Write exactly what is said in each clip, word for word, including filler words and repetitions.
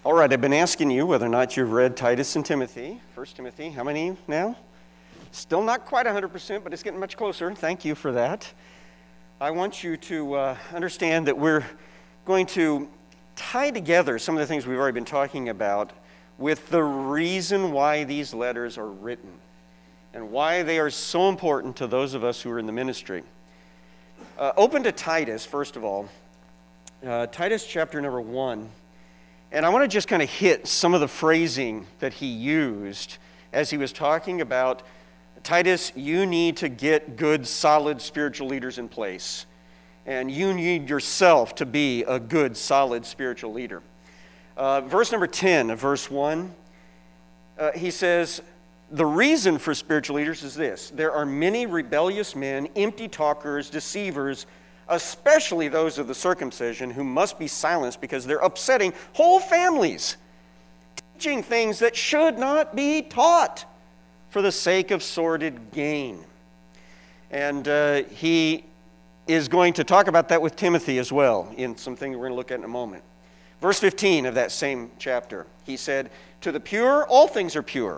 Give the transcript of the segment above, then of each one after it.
All right, I've been asking you whether or not you've read Titus and Timothy. First Timothy, how many now? Still not quite one hundred percent, but it's getting much closer. Thank you for that. I want you to uh, understand that we're going to tie together some of the things we've already been talking about with the reason why these letters are written and why they are so important to those of us who are in the ministry. Uh, open to Titus, first of all. Uh, Titus chapter number one. And I want to just kind of hit some of the phrasing that he used as he was talking about, Titus, you need to get good, solid spiritual leaders in place. And you need yourself to be a good, solid spiritual leader. Uh, verse number ten of verse one, uh, he says, the reason for spiritual leaders is this. There are many rebellious men, empty talkers, deceivers, especially those of the circumcision, who must be silenced because they're upsetting whole families, teaching things that should not be taught for the sake of sordid gain. And uh, he is going to talk about that with Timothy as well in something we're going to look at in a moment. Verse fifteen of that same chapter, he said, to the pure, all things are pure.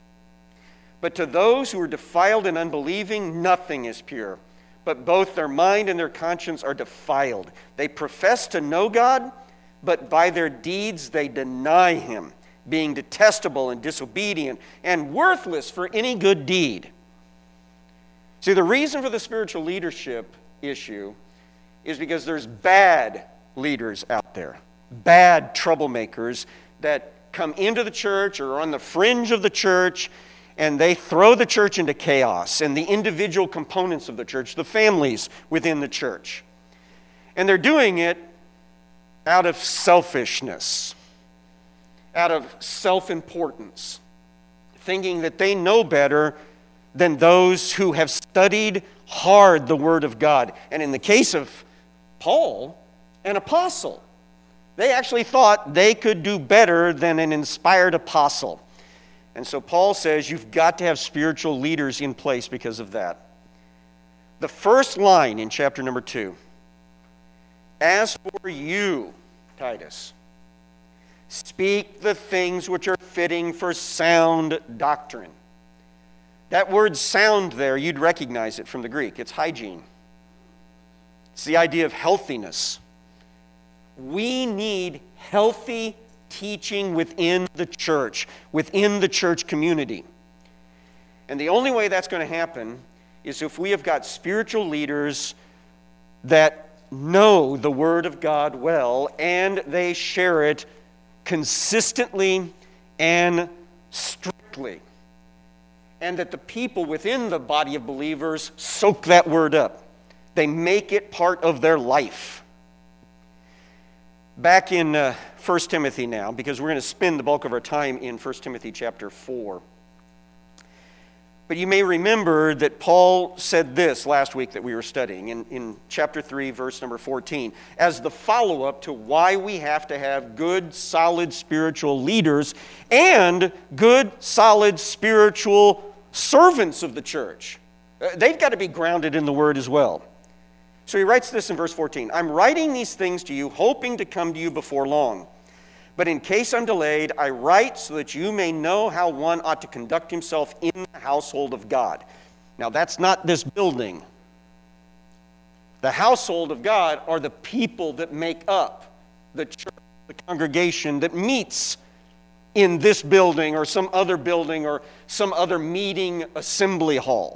But to those who are defiled and unbelieving, nothing is pure. But both their mind and their conscience are defiled. They profess to know God, but by their deeds they deny Him, being detestable and disobedient and worthless for any good deed. See, the reason for the spiritual leadership issue is because there's bad leaders out there, bad troublemakers that come into the church or are on the fringe of the church, and they throw the church into chaos and the individual components of the church, the families within the church. And they're doing it out of selfishness, out of self-importance, thinking that they know better than those who have studied hard the Word of God. And in the case of Paul, an apostle, they actually thought they could do better than an inspired apostle. And so Paul says you've got to have spiritual leaders in place because of that. The first line in chapter number two, as for you, Titus, speak the things which are fitting for sound doctrine. That word sound there, you'd recognize it from the Greek. It's hygiene. It's the idea of healthiness. We need healthy teaching within the church, within the church community. And the only way that's going to happen is if we have got spiritual leaders that know the Word of God well and they share it consistently and strictly. And that the people within the body of believers soak that Word up. They make it part of their life. Back in uh, First Timothy now, because we're going to spend the bulk of our time in First Timothy chapter four. But you may remember that Paul said this last week that we were studying in, in chapter three, verse number fourteen, as the follow-up to why we have to have good, solid spiritual leaders and good, solid spiritual servants of the church. Uh, they've got to be grounded in the Word as well. So he writes this in verse fourteen, I'm writing these things to you, hoping to come to you before long. But in case I'm delayed, I write so that you may know how one ought to conduct himself in the household of God. Now that's not this building. The household of God are the people that make up the church, the congregation that meets in this building or some other building or some other meeting assembly hall.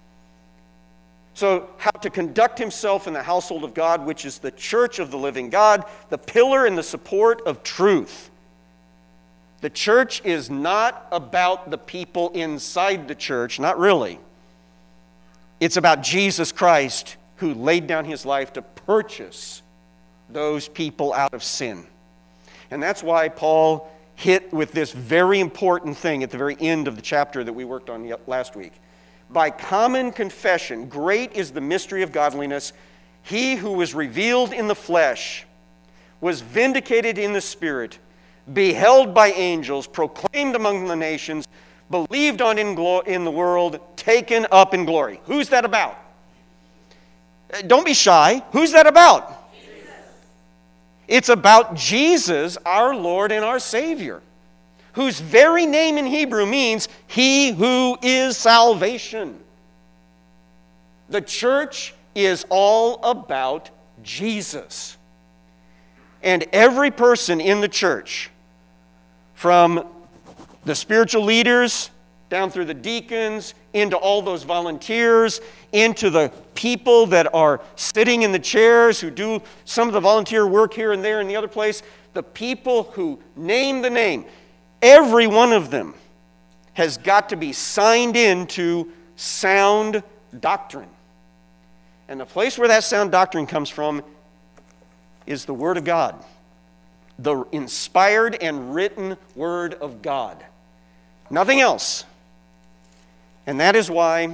So how to conduct himself in the household of God, which is the church of the living God, the pillar and the support of truth. The church is not about the people inside the church, not really. It's about Jesus Christ who laid down His life to purchase those people out of sin. And that's why Paul hit with this very important thing at the very end of the chapter that we worked on last week. By common confession, great is the mystery of godliness. He who was revealed in the flesh was vindicated in the Spirit, beheld by angels, proclaimed among the nations, believed on in, glo- in the world, taken up in glory. Who's that about? Don't be shy. Who's that about? Jesus. It's about Jesus, our Lord and our Savior, whose very name in Hebrew means He who is salvation. The church is all about Jesus. And every person in the church, from the spiritual leaders down through the deacons, into all those volunteers, into the people that are sitting in the chairs who do some of the volunteer work here and there and the other place, the people who name the name, every one of them has got to be signed into sound doctrine. And the place where that sound doctrine comes from is the Word of God, the inspired and written Word of God. Nothing else. And that is why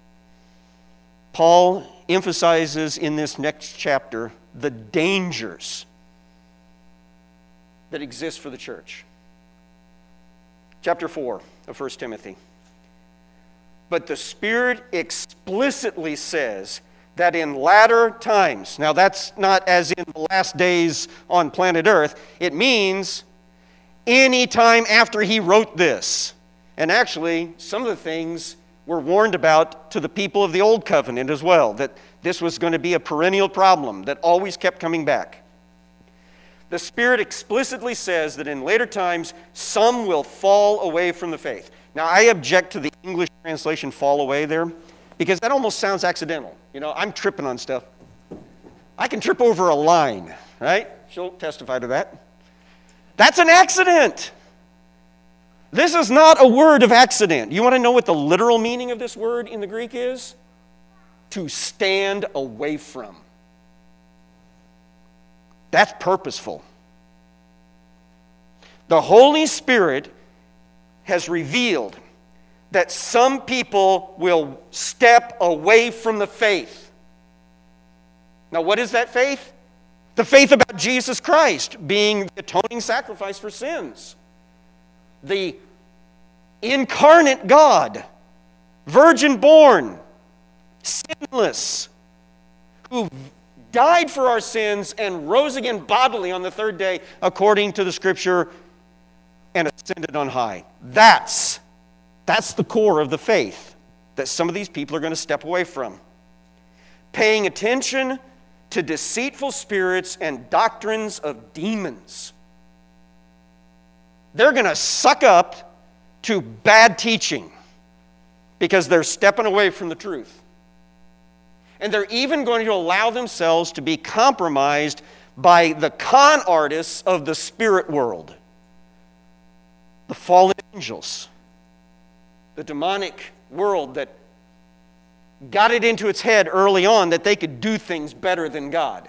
Paul emphasizes in this next chapter the dangers that exist for the church. Chapter four of First Timothy. But the Spirit explicitly says that in latter times, now that's not as in the last days on planet Earth, it means any time after he wrote this. And actually, some of the things were warned about to the people of the Old Covenant as well, that this was going to be a perennial problem that always kept coming back. The Spirit explicitly says that in later times, some will fall away from the faith. Now, I object to the English translation fall away there, because that almost sounds accidental. You know, I'm tripping on stuff. I can trip over a line, right? She'll testify to that. That's an accident. This is not a word of accident. You want to know what the literal meaning of this word in the Greek is? To stand away from. That's purposeful. The Holy Spirit has revealed that some people will step away from the faith. Now, what is that faith? The faith about Jesus Christ being the atoning sacrifice for sins. The incarnate God, virgin born, sinless, who died for our sins and rose again bodily on the third day according to the Scripture and ascended on high. That's, that's the core of the faith that some of these people are going to step away from. Paying attention to deceitful spirits and doctrines of demons. They're going to suck up to bad teaching because they're stepping away from the truth. And they're even going to allow themselves to be compromised by the con artists of the spirit world. The fallen angels. The demonic world that got it into its head early on that they could do things better than God.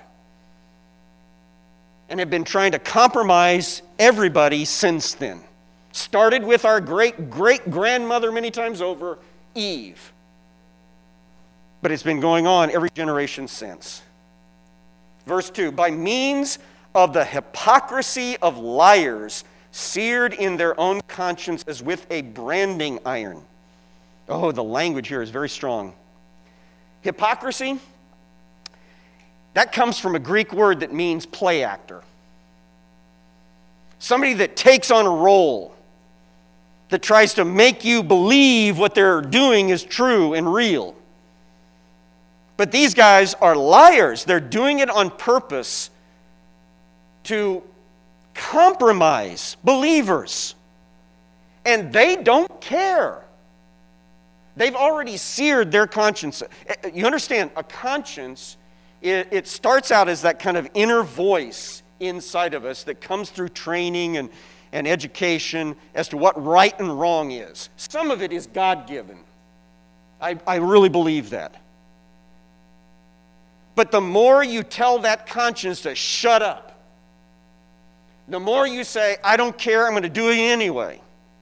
And have been trying to compromise everybody since then. Started with our great-great-grandmother many times over, Eve. But it's been going on every generation since. Verse two, by means of the hypocrisy of liars, seared in their own conscience as with a branding iron. Oh, the language here is very strong. Hypocrisy, that comes from a Greek word that means play actor. Somebody that takes on a role, that tries to make you believe what they're doing is true and real. But these guys are liars. They're doing it on purpose to compromise believers. And they don't care. They've already seared their conscience. You understand, a conscience, it, it starts out as that kind of inner voice inside of us that comes through training and, and education as to what right and wrong is. Some of it is God-given. I, I really believe that. But the more you tell that conscience to shut up, the more you say, I don't care, I'm going to do it anyway,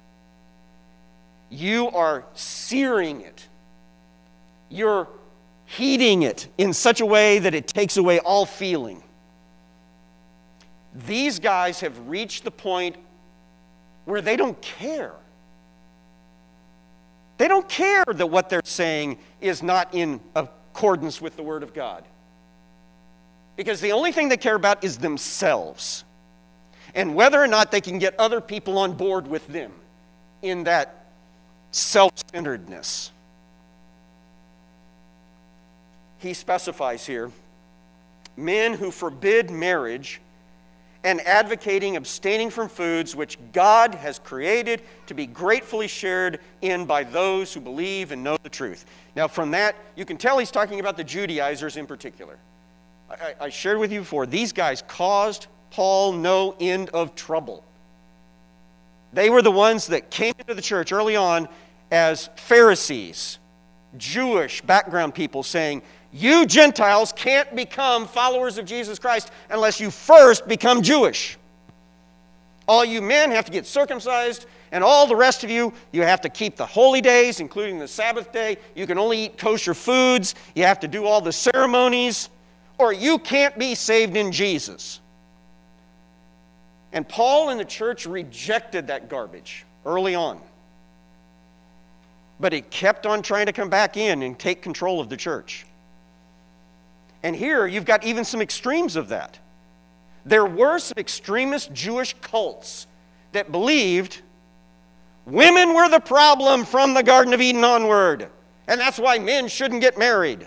you are searing it. You're heating it in such a way that it takes away all feeling. These guys have reached the point where they don't care. They don't care that what they're saying is not in accordance with the Word of God. Because the only thing they care about is themselves and whether or not they can get other people on board with them in that self-centeredness. He specifies here, men who forbid marriage and advocating abstaining from foods which God has created to be gratefully shared in by those who believe and know the truth. Now from that, you can tell he's talking about the Judaizers in particular. I, I shared with you before, these guys caused Paul no end of trouble. They were the ones that came into the church early on as Pharisees, Jewish background people, saying, you Gentiles can't become followers of Jesus Christ unless you first become Jewish. All you men have to get circumcised, and all the rest of you, you have to keep the holy days, including the Sabbath day. You can only eat kosher foods. You have to do all the ceremonies, or you can't be saved in Jesus. And Paul and the church rejected that garbage early on. But he kept on trying to come back in and take control of the church. And here you've got even some extremes of that. There were some extremist Jewish cults that believed women were the problem from the Garden of Eden onward, and that's why men shouldn't get married.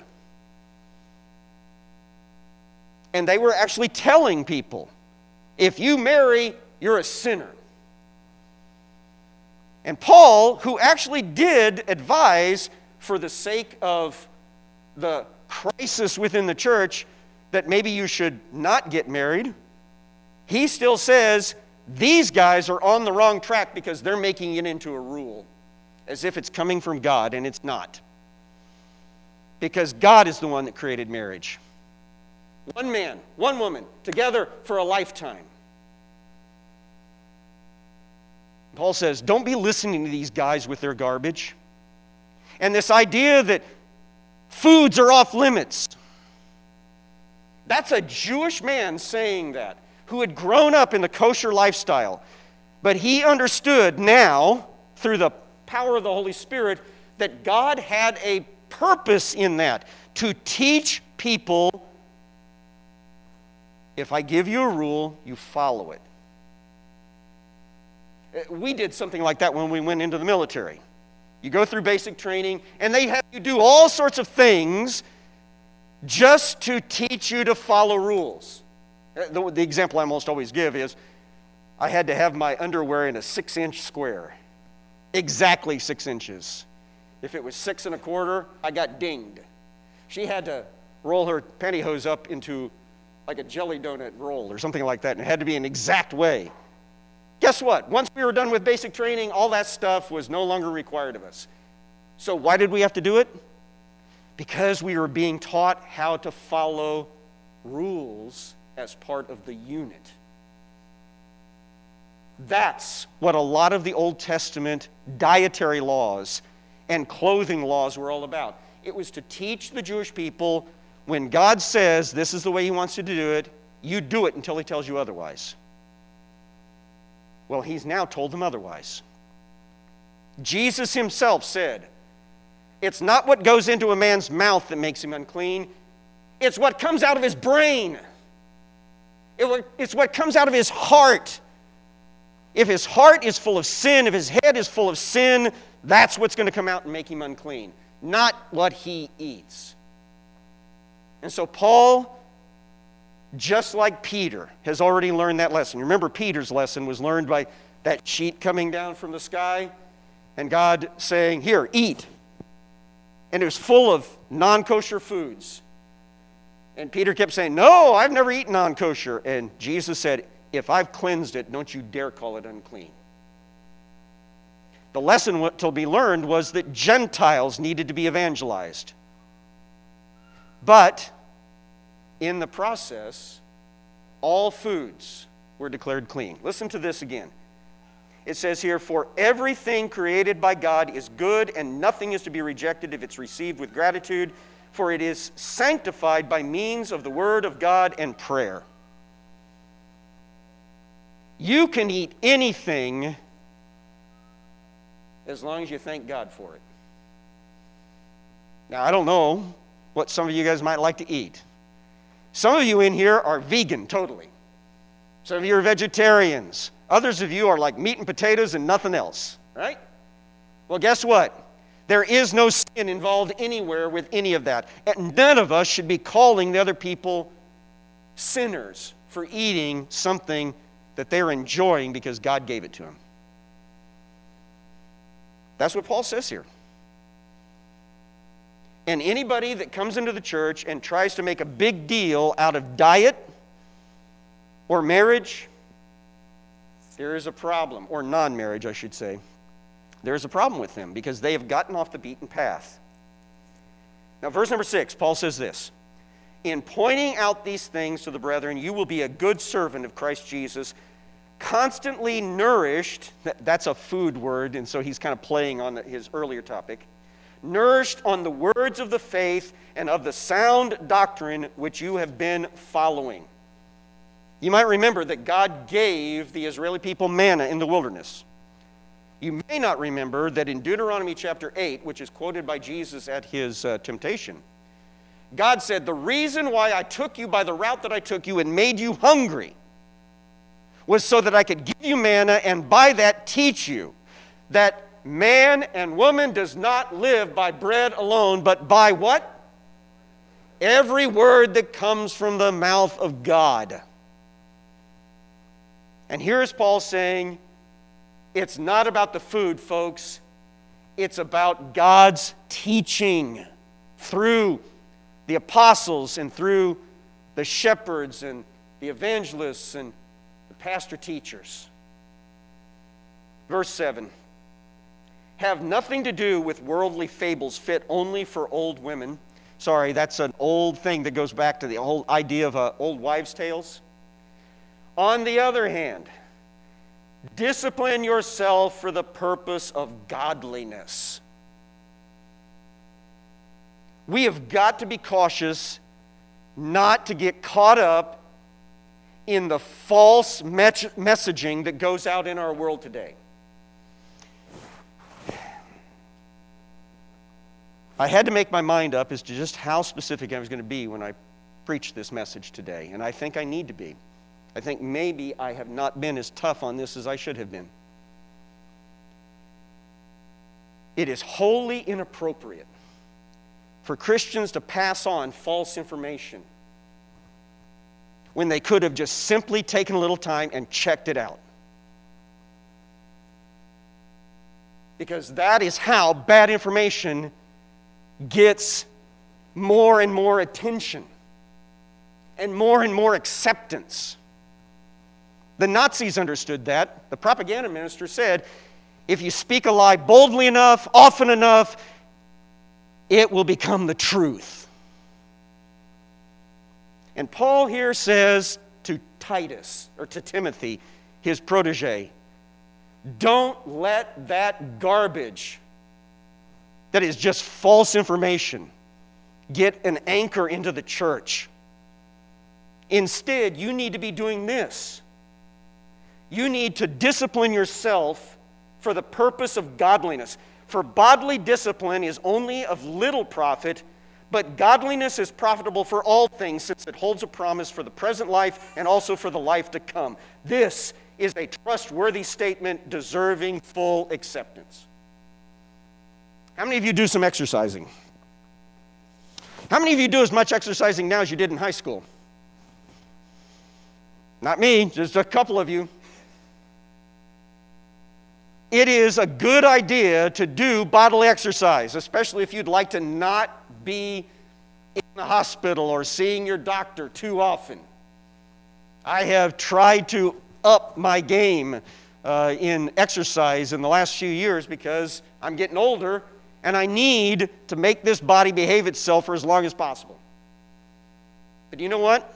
And they were actually telling people, if you marry, you're a sinner. And Paul, who actually did advise for the sake of the crisis within the church that maybe you should not get married, he still says these guys are on the wrong track because they're making it into a rule as if it's coming from God, and it's not. Because God is the one that created marriage. One man, one woman, together for a lifetime. Paul says, don't be listening to these guys with their garbage. And this idea that foods are off limits. That's a Jewish man saying that, who had grown up in the kosher lifestyle. But he understood now, through the power of the Holy Spirit, that God had a purpose in that, to teach people, if I give you a rule, you follow it. We did something like that when we went into the military. You go through basic training, and they have you do all sorts of things just to teach you to follow rules. The, the example I almost always give is, I had to have my underwear in a six-inch square. Exactly six inches. If it was six and a quarter, I got dinged. She had to roll her pantyhose up into like a jelly donut roll or something like that, and it had to be an exact way. Guess what? Once we were done with basic training, all that stuff was no longer required of us. So why did we have to do it? Because we were being taught how to follow rules as part of the unit. That's what a lot of the Old Testament dietary laws and clothing laws were all about. It was to teach the Jewish people, when God says this is the way He wants you to do it, you do it until He tells you otherwise. Well, He's now told them otherwise. Jesus Himself said, it's not what goes into a man's mouth that makes him unclean. It's what comes out of his brain. It's what comes out of his heart. If his heart is full of sin, if his head is full of sin, that's what's going to come out and make him unclean, not what he eats. And so Paul, just like Peter, has already learned that lesson. Remember, Peter's lesson was learned by that sheet coming down from the sky and God saying, here, eat. And it was full of non-kosher foods. And Peter kept saying, no, I've never eaten non-kosher. And Jesus said, if I've cleansed it, don't you dare call it unclean. The lesson to be learned was that Gentiles needed to be evangelized. But in the process, all foods were declared clean. Listen to this again. It says here, for everything created by God is good, and nothing is to be rejected if it's received with gratitude, for it is sanctified by means of the Word of God and prayer. You can eat anything as long as you thank God for it. Now, I don't know what some of you guys might like to eat, Some of you in here are vegan, totally. Some of you are vegetarians. Others of you are like meat and potatoes and nothing else, right? Well, guess what? There is no sin involved anywhere with any of that. And none of us should be calling the other people sinners for eating something that they're enjoying because God gave it to them. That's what Paul says here. And anybody that comes into the church and tries to make a big deal out of diet or marriage, there is a problem, or non-marriage, I should say. There is a problem with them because they have gotten off the beaten path. Now, verse number six, Paul says this: in pointing out these things to the brethren, you will be a good servant of Christ Jesus, constantly nourished. That's a food word, and so he's kind of playing on his earlier topic. Nourished on the words of the faith and of the sound doctrine which you have been following. You might remember that God gave the Israeli people manna in the wilderness. You may not remember that in Deuteronomy chapter eight, which is quoted by Jesus at his uh, temptation, God said, the reason why I took you by the route that I took you and made you hungry was so that I could give you manna and by that teach you that man and woman does not live by bread alone, but by what? Every word that comes from the mouth of God. And here's Paul saying, it's not about the food, folks. It's about God's teaching through the apostles and through the shepherds and the evangelists and the pastor teachers. Verse seven. Have nothing to do with worldly fables fit only for old women. Sorry, that's an old thing that goes back to the whole idea of uh, old wives' tales. On the other hand, discipline yourself for the purpose of godliness. We have got to be cautious not to get caught up in the false me- messaging that goes out in our world today. I had to make my mind up as to just how specific I was going to be when I preach this message today, and I think I need to be. I think maybe I have not been as tough on this as I should have been. It is wholly inappropriate for Christians to pass on false information when they could have just simply taken a little time and checked it out. Because that is how bad information gets more and more attention and more and more acceptance. The Nazis understood that. The propaganda minister said, if you speak a lie boldly enough, often enough, it will become the truth. And Paul here says to Titus, or to Timothy, his protege, don't let that garbage that is just false information get an anchor into the church. Instead, you need to be doing this. You need to discipline yourself for the purpose of godliness. For bodily discipline is only of little profit, but godliness is profitable for all things, since it holds a promise for the present life and also for the life to come. This is a trustworthy statement deserving full acceptance. How many of you do some exercising? How many of you do as much exercising now as you did in high school? Not me, just a couple of you. It is a good idea to do bodily exercise, especially if you'd like to not be in the hospital or seeing your doctor too often. I have tried to up my game uh, in exercise in the last few years because I'm getting older and I need to make this body behave itself for as long as possible. But you know what?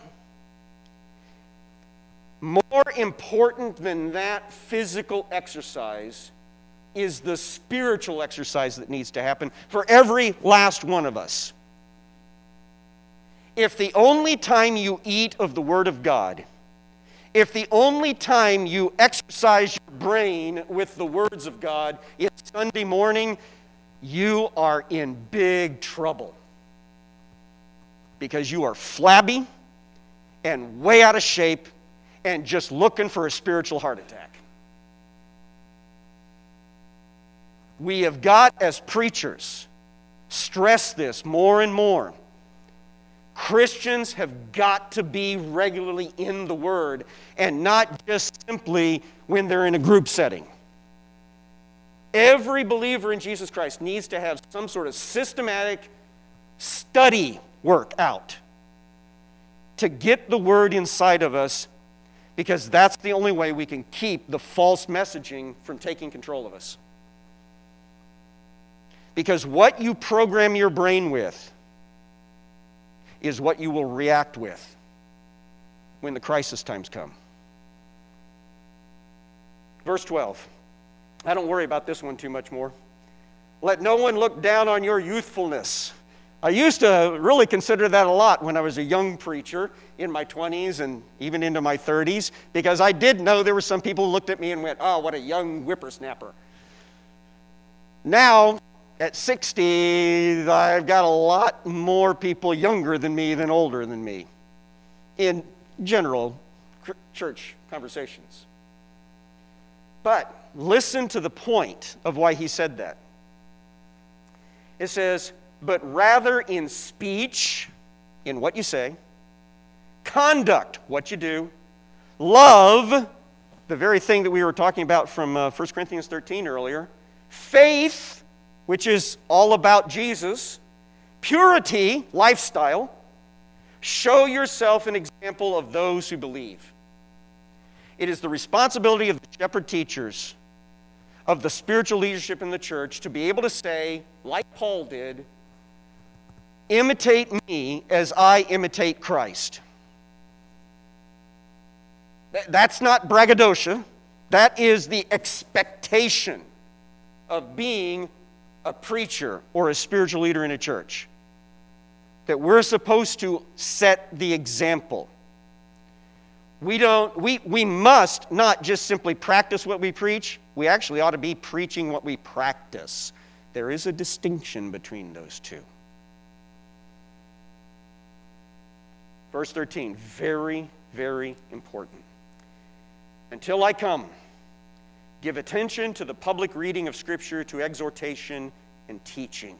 More important than that physical exercise is the spiritual exercise that needs to happen for every last one of us. If the only time you eat of the Word of God, if the only time you exercise your brain with the words of God is Sunday morning, you are in big trouble. Because you are flabby, and way out of shape and just looking for a spiritual heart attack. We have got, as preachers, stress this more and more. Christians have got to be regularly in the Word and not just simply when they're in a group setting. Every believer in Jesus Christ needs to have some sort of systematic study work out to get the Word inside of us, because that's the only way we can keep the false messaging from taking control of us. Because what you program your brain with is what you will react with when the crisis times come. Verse twelve. I don't worry about this one too much more. Let no one look down on your youthfulness. I used to really consider that a lot when I was a young preacher in my twenties and even into my thirties, because I did know there were some people who looked at me and went, oh, what a young whippersnapper. Now, at sixty, I've got a lot more people younger than me than older than me in general church conversations. But listen to the point of why he said that. It says, but rather in speech, in what you say, conduct, what you do, love, the very thing that we were talking about from uh, First Corinthians thirteen earlier, faith, which is all about Jesus, purity, lifestyle, show yourself an example of those who believe. It is the responsibility of the shepherd teachers, of the spiritual leadership in the church, to be able to say, like Paul did, imitate me as I imitate Christ. That's not braggadocio. That is the expectation of being a preacher or a spiritual leader in a church. That we're supposed to set the example. We don't, we, we must not just simply practice what we preach. We actually ought to be preaching what we practice. There is a distinction between those two. Verse thirteen, very, very important. Until I come, give attention to the public reading of Scripture, to exhortation and teaching.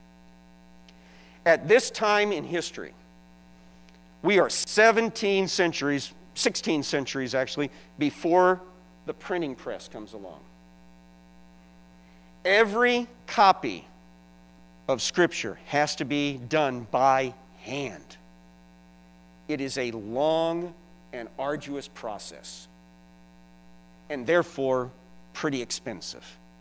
At this time in history, we are seventeen centuries, sixteen centuries actually, before the printing press comes along. Every copy of Scripture has to be done by hand. It is a long and arduous process, and therefore pretty expensive.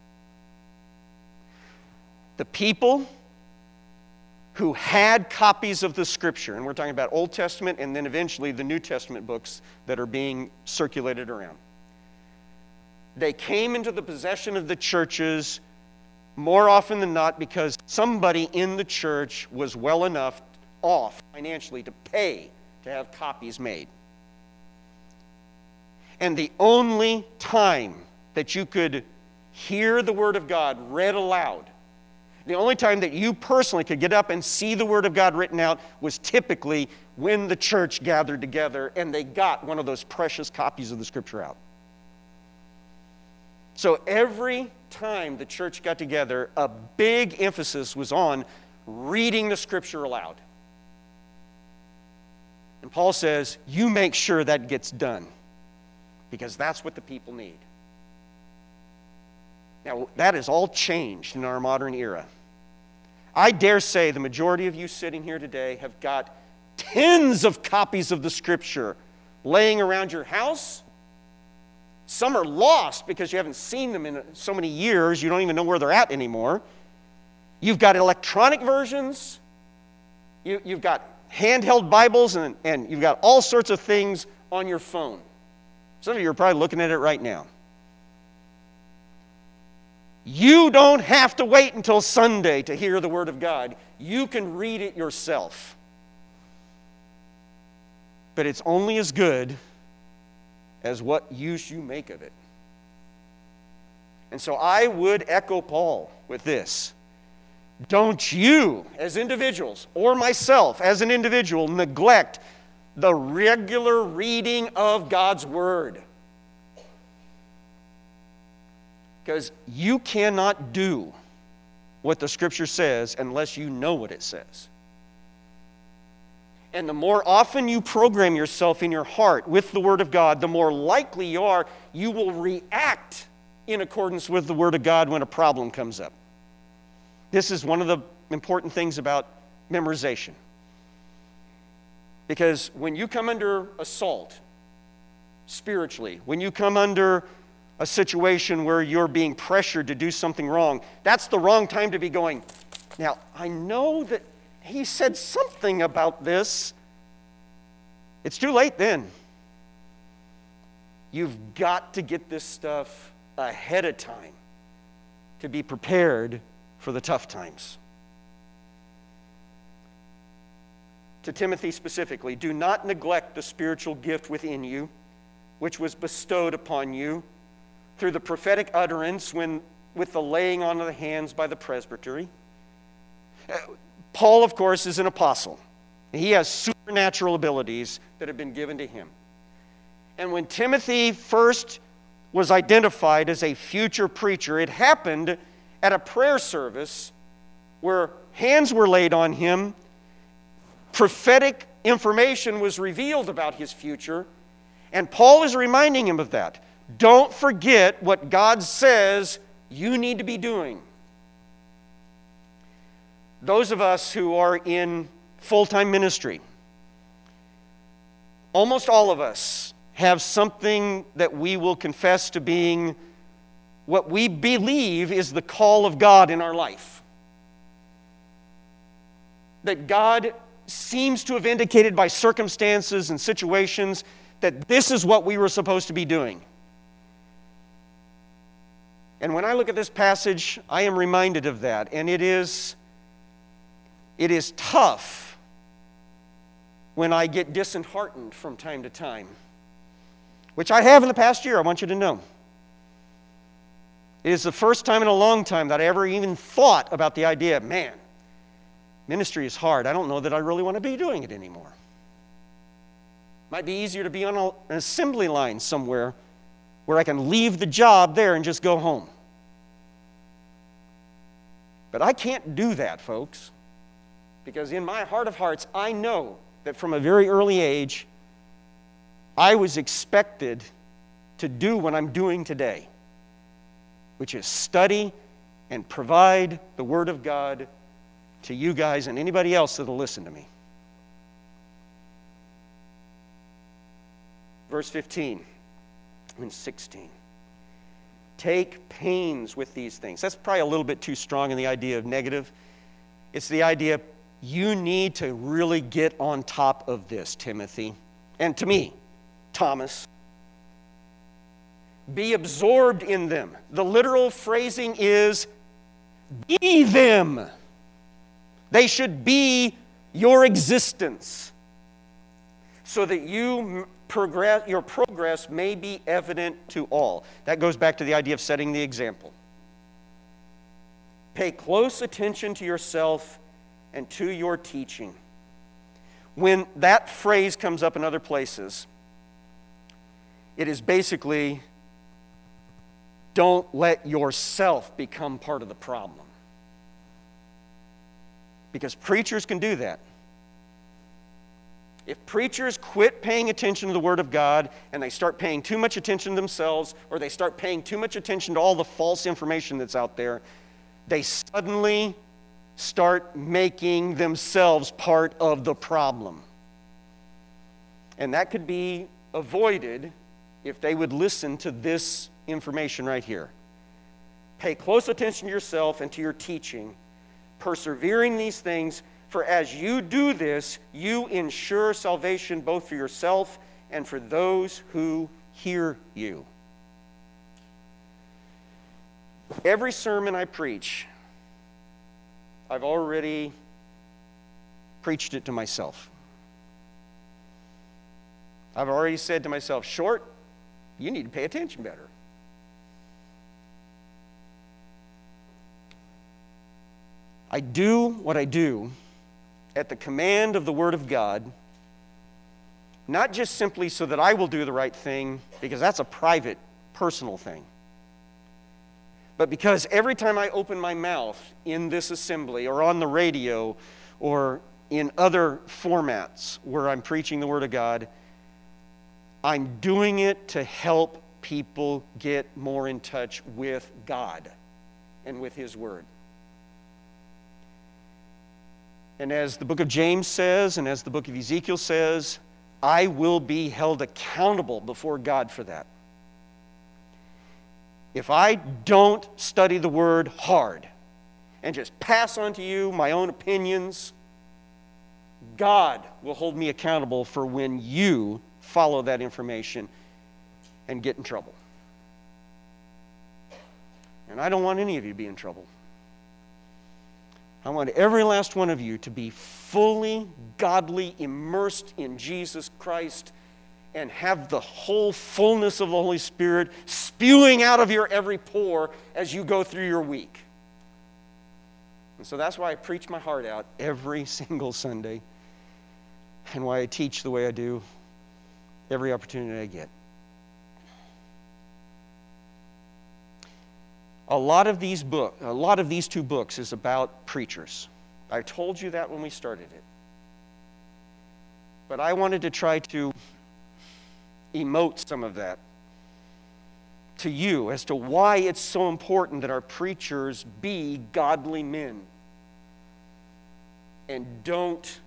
The people who had copies of the Scripture, and we're talking about Old Testament and then eventually the New Testament books that are being circulated around, they came into the possession of the churches more often than not because somebody in the church was well enough off financially to pay to have copies made. And the only time that you could hear the Word of God read aloud, the only time that you personally could get up and see the Word of God written out was typically when the church gathered together and they got one of those precious copies of the Scripture out. So every time the church got together, a big emphasis was on reading the Scripture aloud. And Paul says, you make sure that gets done, because that's what the people need. Now, that has all changed in our modern era. I dare say the majority of you sitting here today have got tens of copies of the Scripture laying around your house. Some are lost because you haven't seen them in so many years, you don't even know where they're at anymore. You've got electronic versions. You, you've got handheld Bibles, and, and you've got all sorts of things on your phone. Some of you are probably looking at it right now. You don't have to wait until Sunday to hear the Word of God. You can read it yourself. But it's only as good as what use you make of it. And so I would echo Paul with this. Don't you, as individuals, or myself as an individual, neglect the regular reading of God's Word. Because you cannot do what the Scripture says unless you know what it says. And the more often you program yourself in your heart with the Word of God, the more likely you are you will react in accordance with the Word of God when a problem comes up. This is one of the important things about memorization. Because when you come under assault, spiritually, when you come under a situation where you're being pressured to do something wrong, that's the wrong time to be going, now, I know that he said something about this. It's too late then. You've got to get this stuff ahead of time to be prepared for the tough times. To Timothy specifically, do not neglect the spiritual gift within you, which was bestowed upon you through the prophetic utterance when, with the laying on of the hands by the presbytery. Paul, of course, is an apostle. He has supernatural abilities that have been given to him. And when Timothy first was identified as a future preacher, it happened at a prayer service where hands were laid on him, prophetic information was revealed about his future, and Paul is reminding him of that. Don't forget what God says you need to be doing. Those of us who are in full-time ministry, almost all of us have something that we will confess to being what we believe is the call of God in our life. That God seems to have indicated by circumstances and situations that this is what we were supposed to be doing. And when I look at this passage, I am reminded of that. And it is, it is tough when I get disheartened from time to time, which I have in the past year, I want you to know. It is the first time in a long time that I ever even thought about the idea, man, ministry is hard. I don't know that I really want to be doing it anymore. Might be easier to be on a, an assembly line somewhere where I can leave the job there and just go home. But I can't do that, folks, because in my heart of hearts, I know that from a very early age, I was expected to do what I'm doing today, which is study and provide the Word of God to you guys and anybody else that will listen to me. Verse fifteen and sixteen. Take pains with these things. That's probably a little bit too strong in the idea of negative. It's the idea you need to really get on top of this, Timothy. And to me, Thomas. Be absorbed in them. The literal phrasing is, be them. They should be your existence so that you progress, your progress may be evident to all. That goes back to the idea of setting the example. Pay close attention to yourself and to your teaching. When that phrase comes up in other places, it is basically, don't let yourself become part of the problem. Because preachers can do that. If preachers quit paying attention to the Word of God and they start paying too much attention to themselves, or they start paying too much attention to all the false information that's out there, they suddenly start making themselves part of the problem. And that could be avoided if they would listen to this information right here. Pay close attention to yourself and to your teaching, persevering these things, for as you do this, you ensure salvation both for yourself and for those who hear you. Every sermon I preach, I've already preached it to myself. I've already said to myself, Short, you need to pay attention better. I do what I do at the command of the Word of God Not just simply so that I will do the right thing, because that's a private, personal thing, but because every time I open my mouth in this assembly or on the radio or in other formats where I'm preaching the Word of God, I'm doing it to help people get more in touch with God and with His Word. And as the book of James says, and as the book of Ezekiel says, I will be held accountable before God for that. If I don't study the Word hard and just pass on to you my own opinions, God will hold me accountable for when you follow that information and get in trouble. And I don't want any of you to be in trouble. I want every last one of you to be fully godly, immersed in Jesus Christ, and have the whole fullness of the Holy Spirit spewing out of your every pore as you go through your week. And so that's why I preach my heart out every single Sunday, and why I teach the way I do every opportunity I get. A lot of these book, a lot of these two books is about preachers. I told you that when we started it. But I wanted to try to emote some of that to you as to why it's so important that our preachers be godly men and don't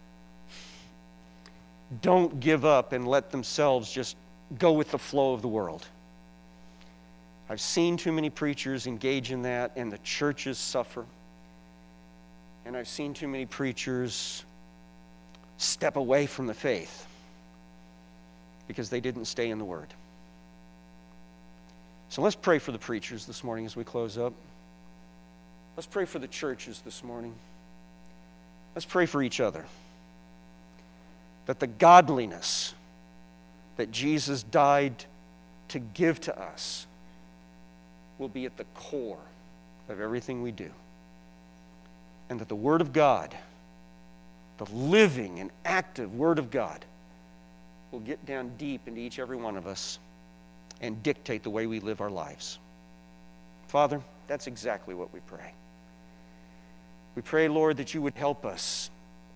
don't give up and let themselves just go with the flow of the world. I've seen too many preachers engage in that, and the churches suffer. And I've seen too many preachers step away from the faith because they didn't stay in the Word. So let's pray for the preachers this morning as we close up. Let's pray for the churches this morning. Let's pray for each other, that the godliness that Jesus died to give to us will be at the core of everything we do. And that the Word of God, the living and active Word of God, will get down deep into each every one of us and dictate the way we live our lives. Father, that's exactly what we pray. We pray, Lord, that you would help us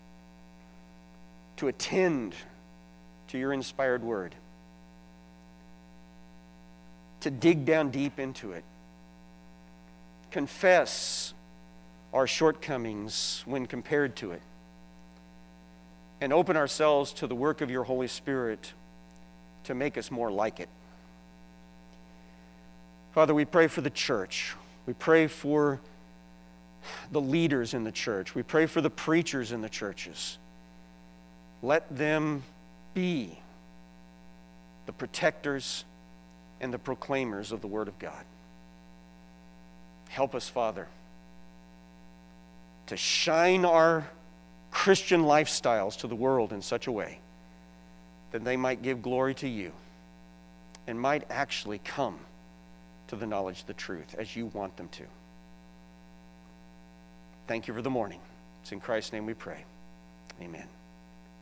to attend to your inspired Word, to dig down deep into it, confess our shortcomings when compared to it, and open ourselves to the work of your Holy Spirit to make us more like it. Father, we pray for the church. We pray for the leaders in the church. We pray for the preachers in the churches. Let them be the protectors and the proclaimers of the Word of God. Help us, Father, to shine our Christian lifestyles to the world in such a way that they might give glory to you and might actually come to the knowledge of the truth as you want them to. Thank you for the morning. It's in Christ's name we pray. Amen.